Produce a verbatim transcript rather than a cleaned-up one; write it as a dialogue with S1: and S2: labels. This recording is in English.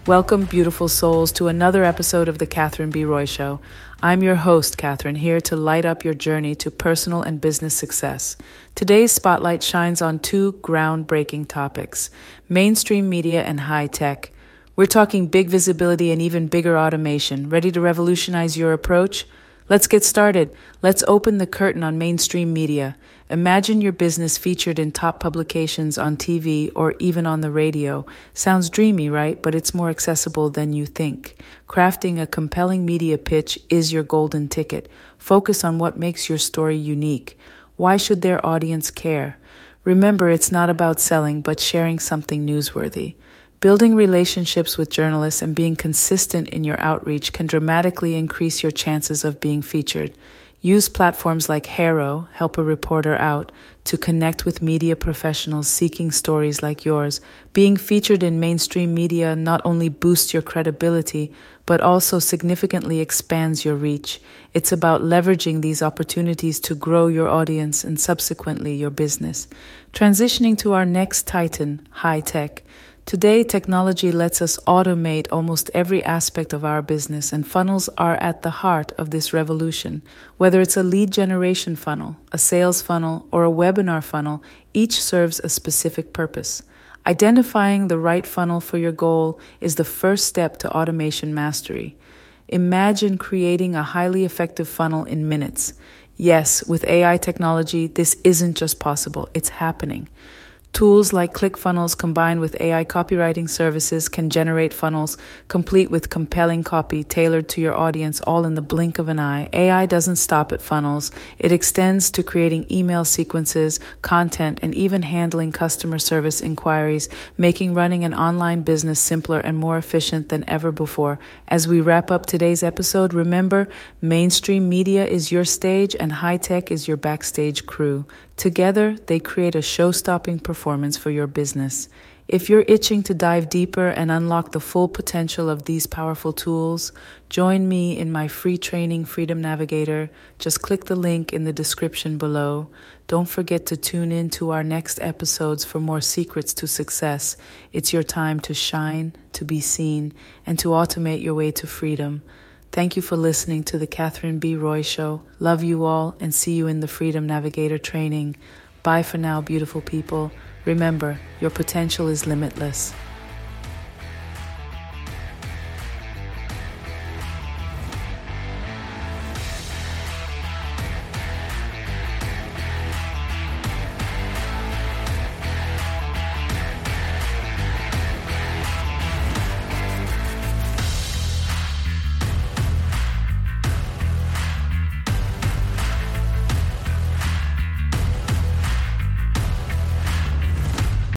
S1: Welcome, beautiful souls, to another episode of The Catherine B. Roy Show. I'm your host, Catherine, here to light up your journey to personal and business success. Today's spotlight shines on two groundbreaking topics: mainstream media and high tech. We're talking big visibility and even bigger automation. Ready to revolutionize your approach? Let's get started. Let's open the curtain on mainstream media. Imagine your business featured in top publications on T V or even on the radio. Sounds dreamy, right? But it's more accessible than you think. Crafting a compelling media pitch is your golden ticket. Focus on what makes your story unique. Why should their audience care? Remember, it's not about selling, but sharing something newsworthy. Building relationships with journalists and being consistent in your outreach can dramatically increase your chances of being featured. Use platforms like Haro, Help a Reporter Out, to connect with media professionals seeking stories like yours. Being featured in mainstream media not only boosts your credibility, but also significantly expands your reach. It's about leveraging these opportunities to grow your audience and subsequently your business. Transitioning to our next titan, high tech. Today, technology lets us automate almost every aspect of our business, and funnels are at the heart of this revolution. Whether it's a lead generation funnel, a sales funnel, or a webinar funnel, each serves a specific purpose. Identifying the right funnel for your goal is the first step to automation mastery. Imagine creating a highly effective funnel in minutes. Yes, with A I technology, this isn't just possible, it's happening. Tools like ClickFunnels combined with A I copywriting services can generate funnels complete with compelling copy tailored to your audience all in the blink of an eye. A I doesn't stop at funnels. It extends to creating email sequences, content, and even handling customer service inquiries, making running an online business simpler and more efficient than ever before. As we wrap up today's episode, remember, mainstream media is your stage and high tech is your backstage crew. Together, they create a show-stopping performance for your business. If you're itching to dive deeper and unlock the full potential of these powerful tools, join me in my free training, Freedom Navigator. Just click the link in the description below. Don't forget to tune in to our next episodes for more secrets to success. It's your time to shine, to be seen, and to automate your way to freedom. Thank you for listening to The Catherine B. Roy Show. Love you all and see you in the Freedom Navigator training. Bye for now, beautiful people. Remember, your potential is limitless.